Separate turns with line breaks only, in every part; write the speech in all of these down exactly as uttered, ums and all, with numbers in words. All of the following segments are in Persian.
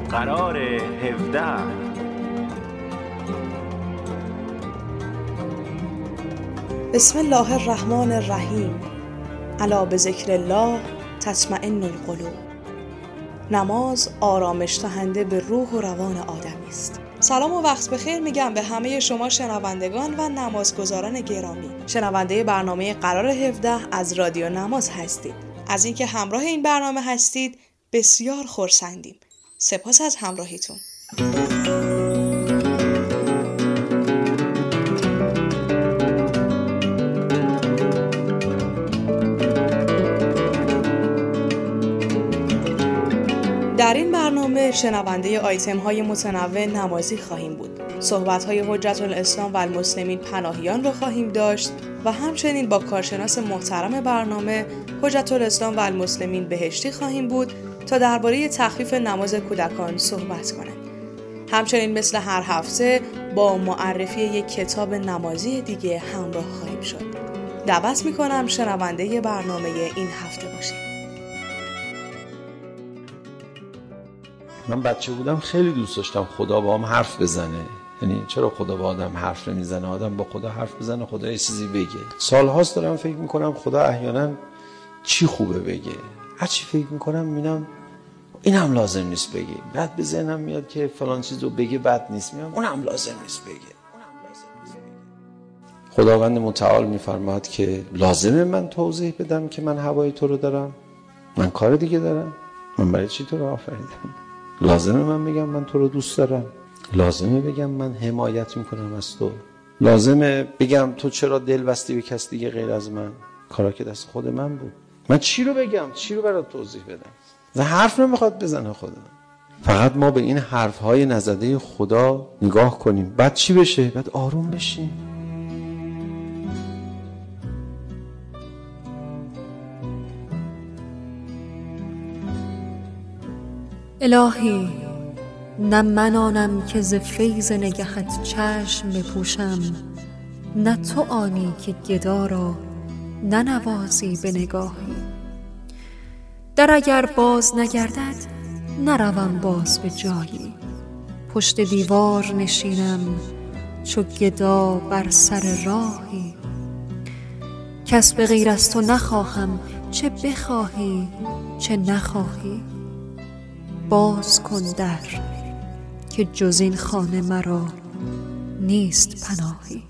قرار هفده.
بسم الله الرحمن الرحیم. الا بذکر الله تطمئن القلوب. نماز آرامش دهنده به روح و روان آدمی است. سلام و وقت بخیر میگم به همه شما شنوندگان و نمازگزاران گرامی. شنونده برنامه قرار هفده از رادیو نماز هستید. از اینکه همراه این برنامه هستید بسیار خرسندیم. سپاس از همراهیتون. در این برنامه شنونده آیتم های متنوع نمازی خواهیم بود. صحبت های حجت الاسلام و المسلمین پناهیان رو خواهیم داشت و همچنین با کارشناس محترم برنامه حجت الاسلام و المسلمین بهشتی خواهیم بود تا درباره تخفیف نماز کودکان صحبت کنند. همچنین مثل هر هفته با معرفی یک کتاب نمازی دیگه همراه خواهیم شد. دعوت میکنم شنونده برنامه این هفته باشید.
من بچه بودم خیلی دوست داشتم خدا با هم حرف بزنه. یعنی چرا خدا با آدم حرف نمیزنه؟ آدم با خدا حرف بزنه، خدا یه چیزی بگه. سالهاست دارم فکر میکنم خدا احیانا چی خوبه بگه. هر چی فکر میکنم میبینم اینم لازم نیست بگه. بعد به ذهنم میاد که فلان چیزو بگه بد نیست، میگم اونم لازم نیست بگه. خداوند متعال میفرماد که لازمه من توضیح بدم که من هوای تو رو دارم؟ من کار دیگه دارم؟ من برای چی تو رو آفریدم؟ لازمه من بگم من تو رو دوست دارم؟ لازمه بگم من حمایت میکنم از تو؟ لازمه بگم تو چرا دل بستی به کس دیگه غیر از من؟ کارا که دست خود من بود. من چی رو بگم؟ چی رو برات توضیح بدم؟ و حرف نمیخواد بزنه خدا. فقط ما به این حرفهای نزده خدا نگاه کنیم. بعد چی بشه؟ بعد آروم بشیم.
الهی، نه من آنم که ز فیض نگهت چشم بپوشم، نه تو آنی که گدا را ننوازی به نگاهی. در اگر باز نگردد نروم باز به جایی، پشت دیوار نشینم چو گدا بر سر راهی. کس به غیر از تو نخواهم، چه بخواهی چه نخواهی. باز کن در که جز این خانه مرا نیست پناهی.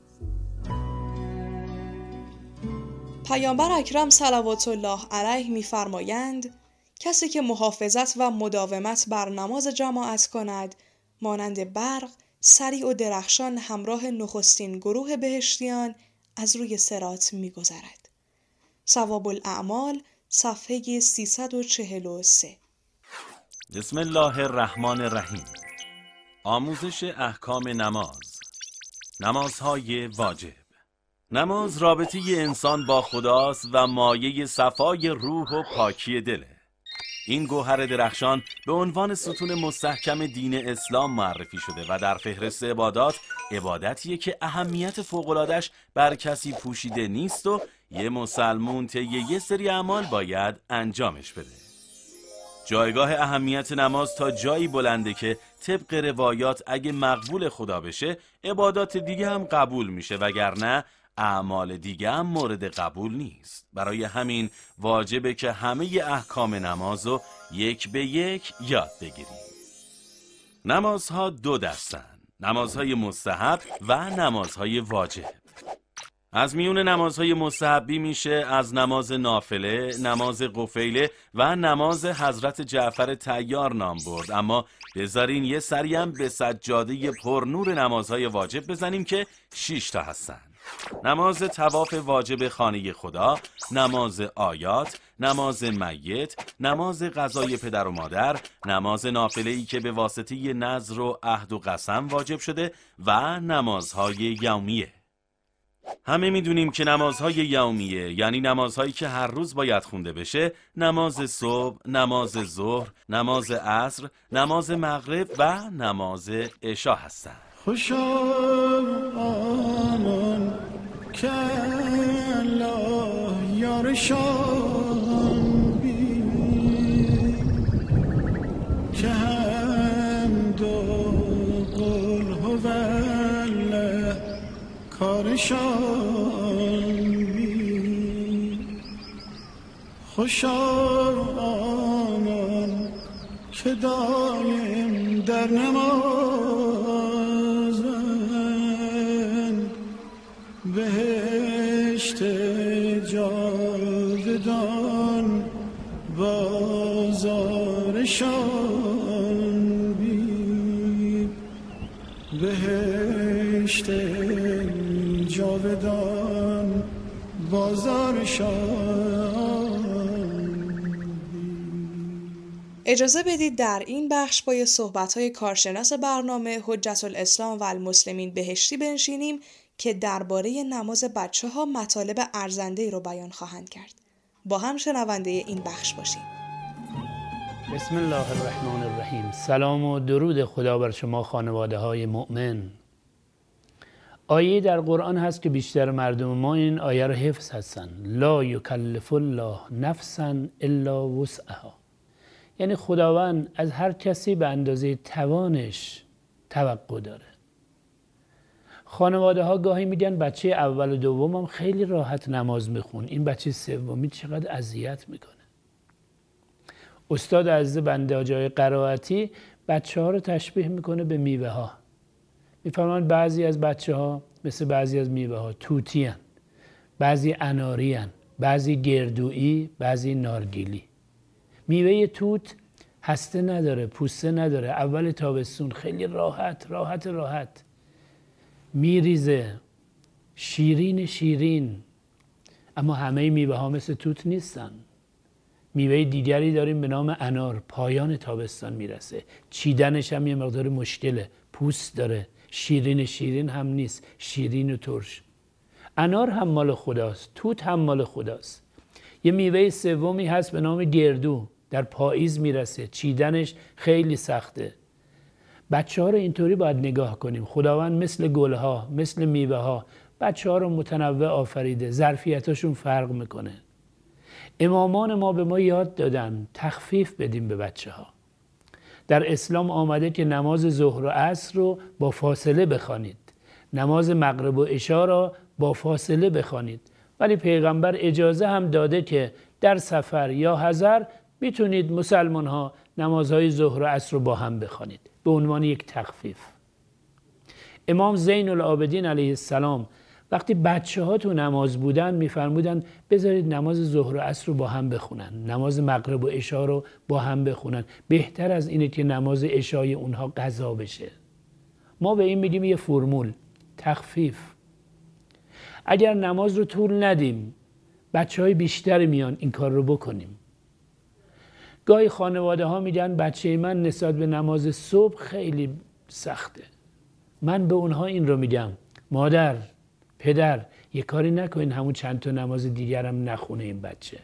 پیامبر اکرم صلوات الله علیه می‌فرمایند کسی که محافظت و مداومت بر نماز جماعت کند مانند برق سریع و درخشان همراه نخستین گروه بهشتیان از روی صراط می‌گذرد. ثواب الاعمال صفحه سیصد و چهل و سه.
بسم الله الرحمن الرحیم. آموزش احکام نماز. نمازهای واجب. نماز رابطه انسان با خداست و مایه صفای روح و پاکی دله. این گوهر درخشان به عنوان ستون مستحکم دین اسلام معرفی شده و در فهرست عبادات عبادتیه که اهمیت فوق‌العاده‌اش بر کسی پوشیده نیست و یه مسلمون طی یه سری اعمال باید انجامش بده. جایگاه اهمیت نماز تا جایی بلنده که طبق روایات اگه مقبول خدا بشه عبادات دیگه هم قبول میشه، وگرنه اعمال دیگه هم مورد قبول نیست. برای همین واجبه که همه احکام نمازو یک به یک یاد بگیریم. نمازها دو دستن: نمازهای مستحب و نمازهای واجب. از میون نمازهای مستحبی میشه از نماز نافله، نماز قفیله و نماز حضرت جعفر طیار نام برد، اما بذارین یه سریم به سجاده پرنور نمازهای واجب بزنیم که شش تا هستن. نماز طواف واجب خانه خدا، نماز آیات، نماز میت، نماز قضای پدر و مادر، نماز نافله‌ای که به واسطه نذر و عهد و قسم واجب شده و نمازهای یومیه. همه میدونیم که نمازهای یومیه یعنی نمازهایی که هر روز باید خونده بشه نماز صبح، نماز ظهر، نماز عصر، نماز مغرب و نماز عشا هستند.
خوش آمون که الله یارشان بی که بازارشان بی. خوشا آنان که دایم در نمازند، بهشت جاودان بازارشان بی. بهشت جاودان بازارشان.
اجازه بدید در این بخش با صحبت‌های کارشناس برنامه حجت الاسلام و المسلمین بهشتی بنشینیم که درباره نماز بچه‌ها مطالب ارزنده‌ای رو بیان خواهند کرد. با هم شنونده این بخش باشیم.
بسم الله الرحمن الرحیم. سلام و درود خدا بر شما خانواده های مؤمن. آیه در قرآن هست که بیشتر مردم ما این آیه رو حفظ هستن. لا یکلف الله نفسا الا وسعها. یعنی خداوند از هر کسی به اندازه توانش توقع داره. خانواده ها گاهی میگن بچه اول و دوم هم خیلی راحت نماز میخون، این بچه سومی چقدر اذیت میکنه. استاد عزیز بنده آجای قرائتی بچه ها رو تشبیه میکنه به میوه ها. میفرمان بعضی از بچه ها مثل بعضی از میوه ها توتی هن، بعضی اناری هن، بعضی گردویی، بعضی نارگیلی. میوه توت هسته نداره، پوسته نداره، اول تابستون خیلی راحت راحت راحت میریزه، شیرین شیرین. اما همه میوه ها مثل توت نیستن. میوه دیگری داریم به نام انار، پایان تابستان میرسه، چیدنش هم یه مقدار مشکله، پوست داره، شیرین شیرین هم نیست، شیرین و ترش. انار هم مال خداست، توت هم مال خداست. یه میوه سومی هست به نام گردو، در پاییز میرسه، چیدنش خیلی سخته. بچه ها رو اینطوری باید نگاه کنیم. خداوند مثل گل ها، مثل میوه ها بچه ها رو متنوع آفریده، ظرفیتاشون فرق میکنه. امامان ما به ما یاد دادن تخفیف بدیم به بچه ها. در اسلام آمده که نماز ظهر و عصر رو با فاصله بخوانید، نماز مغرب و عشا را با فاصله بخوانید. ولی پیغمبر اجازه هم داده که در سفر یا حضر میتونید مسلمان ها نمازهای ظهر و عصر رو با هم بخوانید به عنوان یک تخفیف. امام زین العابدین علیه السلام وقتی بچه ها تو نماز بودن میفرمودن بذارید نماز ظهر و عصر رو با هم بخونن، نماز مغرب و عشا رو با هم بخونن. بهتر از اینه که نماز عشای اونها قضا بشه. ما به این میگیم یه فرمول، تخفیف. اگر نماز رو طول ندیم بچه های بیشتری میان این کار رو بکنیم. گاهی خانواده ها میگن بچه من نسبت به نماز صبح خیلی سخته. من به اونها این رو میگم مادر، پدر، یه کاری نکنین همون چند تا نماز دیگرم نخونه این بچه.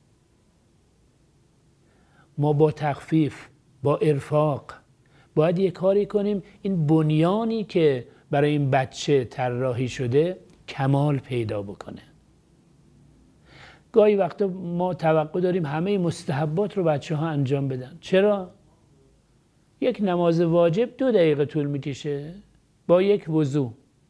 ما با تخفیف، با ارفاق باید یه کاری کنیم این بنیانی که برای این بچه طراحی شده کمال پیدا بکنه. گاهی وقتا ما توقع داریم همه مستحبات رو بچه ها انجام بدن. چرا؟ یک نماز واجب دو دقیقه طول میکشه. با یک وضو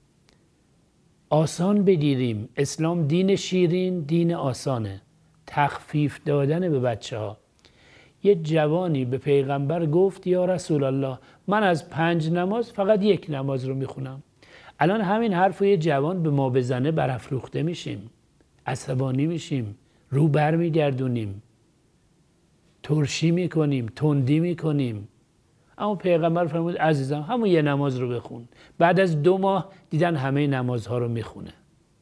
آسان بگیریم. اسلام دین شیرین، دین آسانه. تخفیف دادن به بچه ها. یه جوانی به پیغمبر گفت یا رسول الله من از پنج نماز فقط یک نماز رو میخونم. الان همین حرف رو یه جوان به ما بزنه برافروخته میشیم، عصبانی میشیم، رو بر میگردونیم، ترشی میکنیم، تندی میکنیم. اما پیغمبر فرمود عزیزم همون یه نماز رو بخون. بعد از دو ماه دیدن همه نمازها رو میخونه.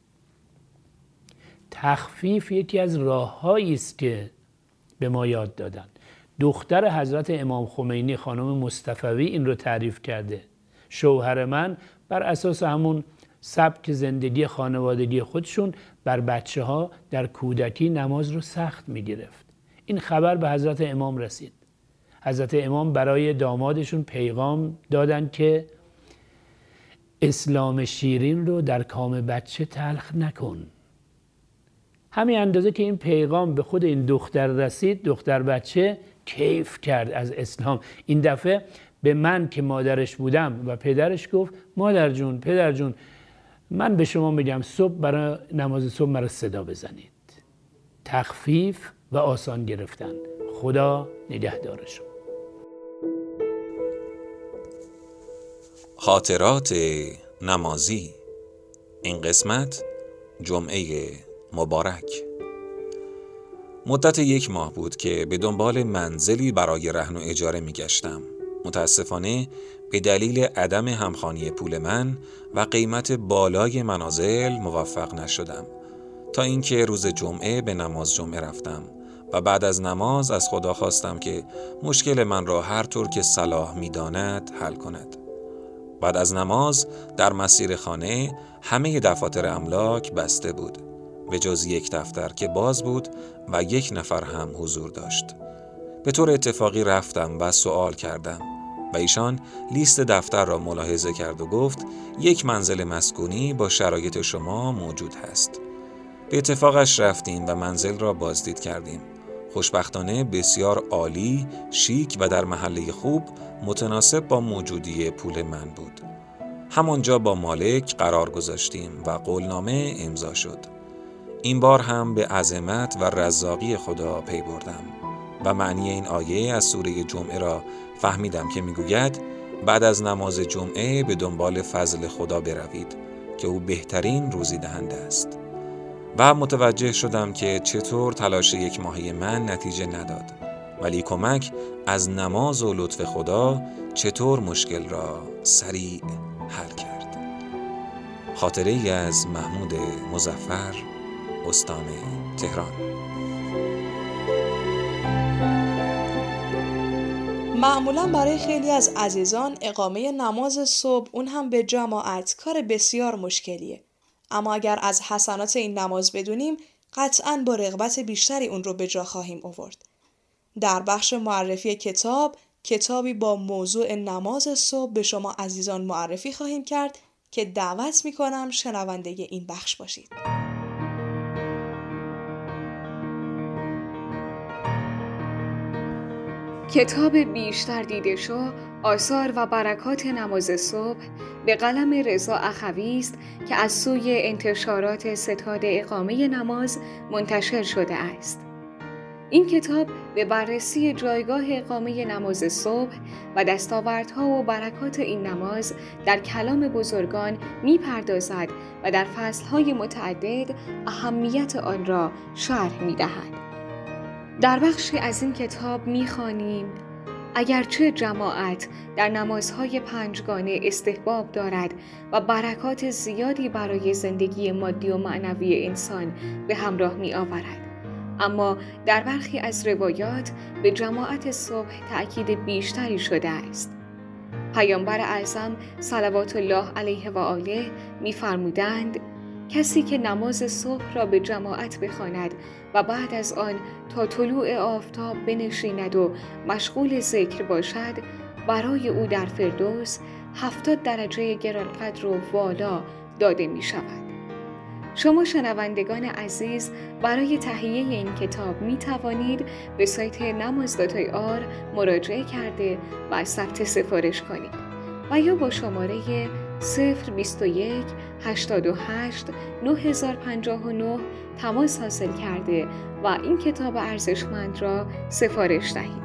تخفیف یکی از راههایی است که به ما یاد دادن. دختر حضرت امام خمینی خانم مصطفوی این رو تعریف کرده. شوهر من بر اساس همون سبک زندگی خانوادگی خودشون بر بچه ها در کودکی نماز رو سخت می گرفت. این خبر به حضرت امام رسید. حضرت امام برای دامادشون پیغام دادن که اسلام شیرین رو در کام بچه تلخ نکن. همین اندازه که این پیغام به خود این دختر رسید، دختر بچه کیف کرد از اسلام. این دفعه به من که مادرش بودم و پدرش گفت مادر جون، پدر جون، من به شما میگم صبح برای نماز صبح مرا صدا بزنید. تخفیف و آسان گرفتن. خدا نگهدار شما.
خاطرات نمازی. این قسمت جمعه مبارک. مدت یک ماه بود که به دنبال منزلی برای رهن و اجاره می گشتم. متاسفانه به دلیل عدم همخوانی پول من و قیمت بالای منازل موفق نشدم، تا اینکه روز جمعه به نماز جمعه رفتم و بعد از نماز از خدا خواستم که مشکل من را هر طور که صلاح می داند حل کند. بعد از نماز در مسیر خانه همه دفاتر املاک بسته بود، به جز یک دفتر که باز بود و یک نفر هم حضور داشت. به طور اتفاقی رفتم و سوال کردم و ایشان لیست دفتر را ملاحظه کرد و گفت یک منزل مسکونی با شرایط شما موجود هست. به اتفاقش رفتیم و منزل را بازدید کردیم. خوشبختانه بسیار عالی، شیک و در محله خوب، متناسب با موجودی پول من بود. همانجا با مالک قرار گذاشتیم و قولنامه امضا شد. این بار هم به عظمت و رزاقی خدا پی بردم و معنی این آیه از سوره جمعه را فهمیدم که میگوید بعد از نماز جمعه به دنبال فضل خدا بروید که او بهترین روزی دهنده است. و متوجه شدم که چطور تلاش یک ماهی من نتیجه نداد، ولی کمک از نماز و لطف خدا چطور مشکل را سریع حل کرد. خاطره ای از محمود مظفر، استان تهران.
معمولا برای خیلی از عزیزان اقامه نماز صبح، اون هم به جماعت، کار بسیار مشکلیه. اما اگر از حسنات این نماز بدونیم، قطعاً با رغبت بیشتری اون رو به جا خواهیم آورد. در بخش معرفی کتاب، کتابی با موضوع نماز صبح به شما عزیزان معرفی خواهیم کرد که دعوت میکنم شنونده این بخش باشید.
کتاب بیشتر دیده شو، آثار و برکات نماز صبح به قلم رضا اخوی است که از سوی انتشارات ستاد اقامه نماز منتشر شده است. این کتاب به بررسی جایگاه اقامه نماز صبح و دستاوردها و برکات این نماز در کلام بزرگان می‌پردازد و در فصل‌های متعدد اهمیت آن را شرح می‌دهد. در بخشی از این کتاب می‌خوانیم: اگرچه جماعت در نمازهای پنجگانه استحباب دارد و برکات زیادی برای زندگی مادی و معنوی انسان به همراه می‌آورد، اما در برخی از روایات به جماعت صبح تأکید بیشتری شده است. پیامبر اعظم صلوات الله علیه و آله می‌فرمودند: کسی که نماز صبح را به جماعت بخواند و بعد از آن تا طلوع آفتاب بنشیند و مشغول ذکر باشد، برای او در فردوس هفتاد درجه گرانقدر و والا داده می شود. شما شنوندگان عزیز برای تهیه این کتاب می توانید به سایت نماز دات آی آر مراجعه کرده و ثبت سفارش کنید و یا با شماره صفر بیست و یک هشتاد و هشت نه هزار پنجاه و نه تماس حاصل کرده و این کتاب ارزشمند را سفارش دهید.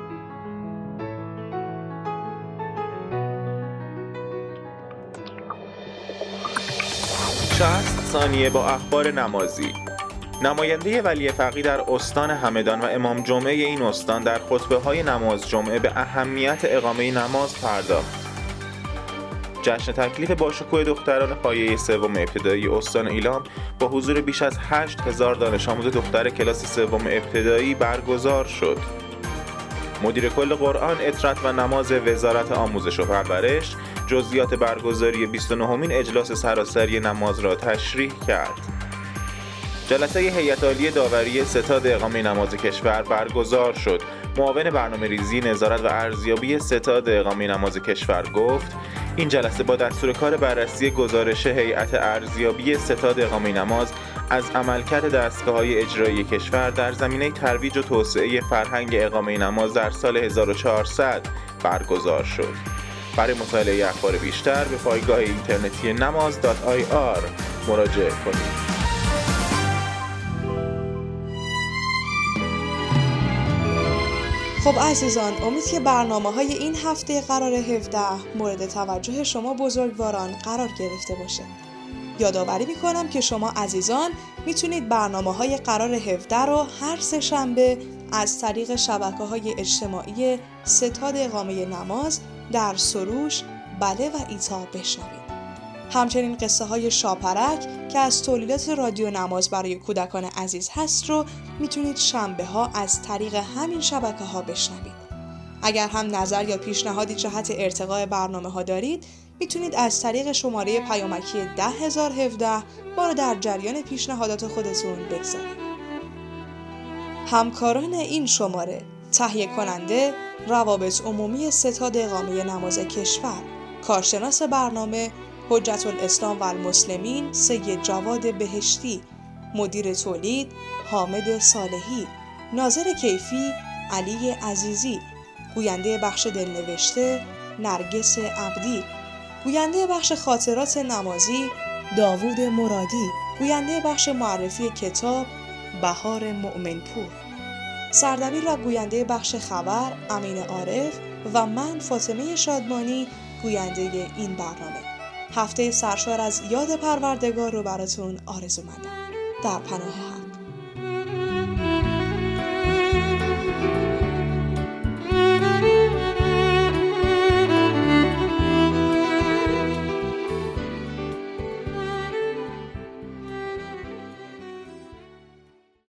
شصت ثانیه با اخبار نمازی. نماینده ولی فقیه در استان همدان و امام جمعه این استان در خطبه های نماز جمعه به اهمیت اقامه نماز پرداخت. جشن تکلیف باشکوه دختران پایه سوم ابتدایی استان ایلام با حضور بیش از هشت هزار دانش آموز دختر کلاس سوم ابتدایی برگزار شد. مدیر کل قرآن، اطرت و نماز وزارت آموزش و پرورش جزئیات برگزاری بیست و نهمین اجلاس سراسری نماز را تشریح کرد. جلسه هیئت عالی داوری ستاد اقامه نماز کشور برگزار شد. معاون برنامه‌ریزی، نظارت و ارزیابی ستاد اقامه نماز کشور گفت: این جلسه با دستور کار بررسی گزارش هیئت ارزیابی ستاد اقامه نماز از عملکرد دستگاه‌های اجرایی کشور در زمینه ترویج و توسعه فرهنگ اقامه نماز در سال هزار و چهارصد برگزار شد. برای مطالعه اخبار بیشتر به پایگاه اینترنتی نماز دات آی آر مراجعه کنید.
خب عزیزان، امید که برنامه های این هفته قرار هفده مورد توجه شما بزرگواران قرار گرفته باشه. یادآوری میکنم که شما عزیزان میتونید برنامه های قرار هفده رو هر سه شنبه از طریق شبکه های اجتماعی ستاد اقامه نماز در سروش، بله و ایتا بشنوید. همچنین قصه های شاپرک که از تولیدات رادیو نماز برای کودکان عزیز هست رو میتونید شنبه ها از طریق همین شبکه ها بشنوید. اگر هم نظر یا پیشنهادی جهت ارتقاء برنامه ها دارید، میتونید از طریق شماره پیامکی ده هزار و هفده ما رو در جریان پیشنهادات خودتون بگذارید. همکاران این شماره: تهیه کننده روابط عمومی ستاد اقامه نماز کشور، کارشناس برنامه حجت الاسلام و المسلمین سید جواد بهشتی، مدیر تولید حامد صالحی، ناظر کیفی علی عزیزی، گوینده بخش دلنوشته نرگس عبدی، گوینده بخش خاطرات نمازی داوود مرادی، گوینده بخش معرفی کتاب بهار مؤمنپور، سردبیر و گوینده بخش خبر امین عارف و من فاطمه شادمانی گوینده این برنامه. هفته سرشار از یاد پروردگار رو براتون آرزو مندم. در پناه